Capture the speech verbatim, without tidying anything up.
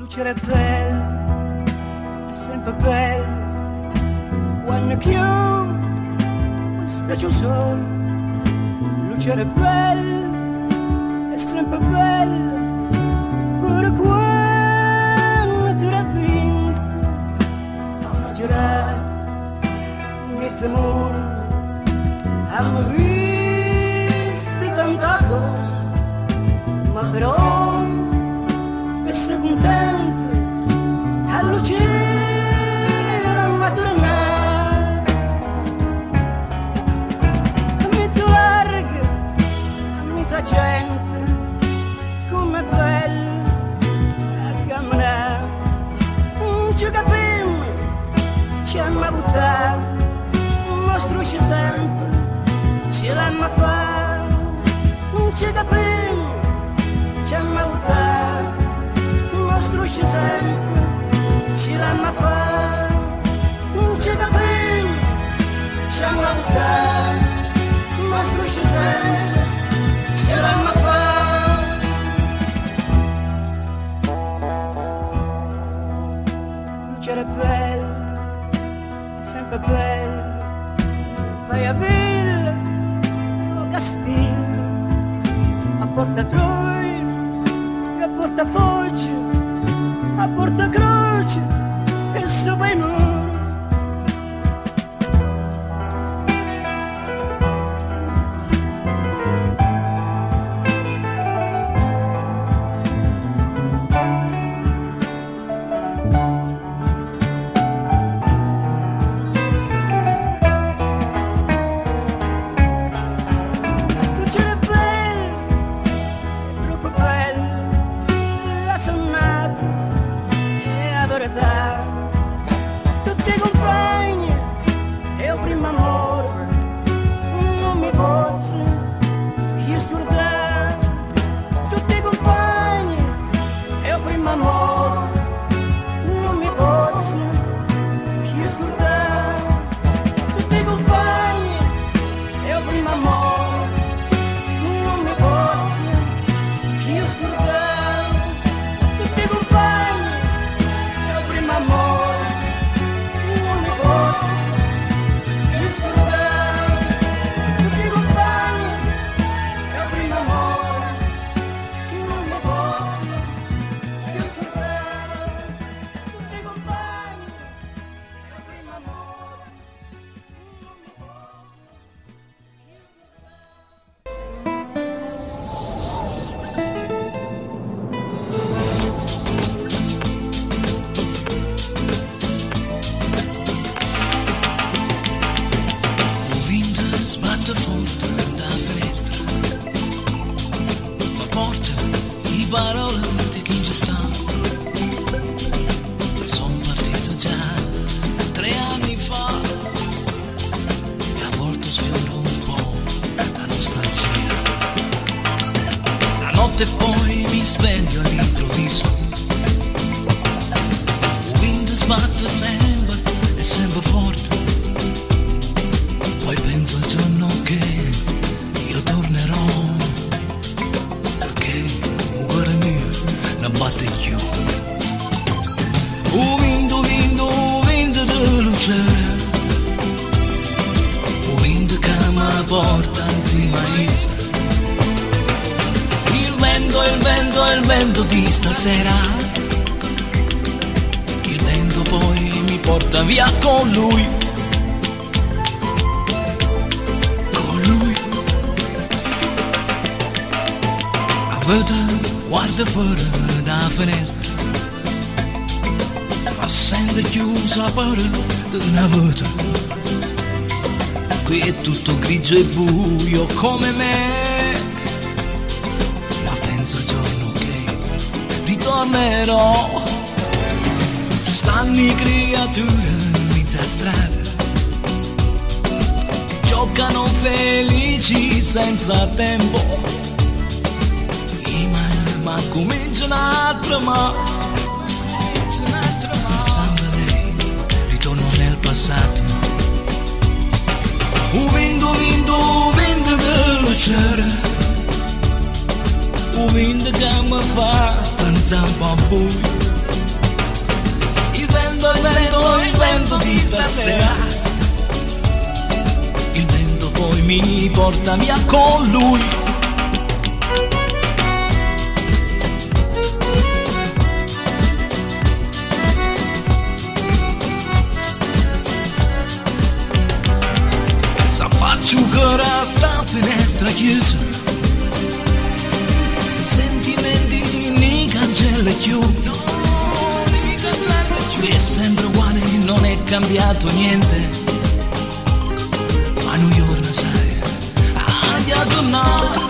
luce era bella, è sempre bella, quando chiudo sta giù solo, luce era bella, è sempre bella, pure quando tu l'hai vinta, a girare mezzo mondo, abbiamo visto tanta cosa, ma però che sei contento a luce ma tornare a mezzo largo, a mezza gente, come bella a camminare, non ci capiamo, ci hanno buttato, un mostro ci sempre, ce l'hanno fatto, non ci capiamo, ci hanno buttato, un mostro ci sempre, ce l'hanno fatto, non ci capiamo, ci hanno buttato, un mostro ci sempre, ce l'hanno fatto. C'era bella, sempre bella, vai a villa o castillo, a Porta Troia, a Porta Foce, a Porta Croce e sopra i muri. Tutti i compagni e il primo amore non mi posso più scordare. Tutti i compagni e il primo amore non mi posso più scordare. Tutti i compagni e il primo amore non mi posso più scordare. Tutti i compagni amore, non mi posso più scordare, tutti i compagni, è il primo amore, non mi posso più scordare, tutti i compagni, è il primo amore, non mi posso più sbatte forte da finestra, ma porta i parole di chi ci sta. Sono partito già tre anni fa e a volte sfioro un po' la nostalgia. La notte poi mi sveglio all'improvviso, il wind sbatte sempre e sempre forte. Poi penso al giorno che io tornerò, perché il cuore mio non batte più. O vinto, vinto, o vinto di luce, o vinto che mi porta insieme a essa. Il vento, il vento, il vento di stasera, il vento poi mi porta via con lui. Vede, guarda fuori da finestra, ma sente chiusa per di una vita. Qui è tutto grigio e buio come me, ma penso al giorno che ritornerò. Ci stanno i creature in mezza strada, che giocano felici senza tempo. Ma cominciano a tremare, pensando a lei, ritorno nel passato. O vento, vento, vento veloce, o vento che mi fa pensare un po' a voi. sento il vento, il vento di stasera. Il vento poi mi porta via con lui. S'affacciucherà sta finestra chiusa, sentimenti ni cancelle più, no, ni cancelle più. È sempre uguale, non è cambiato niente, ma New York sai, ha già tornato.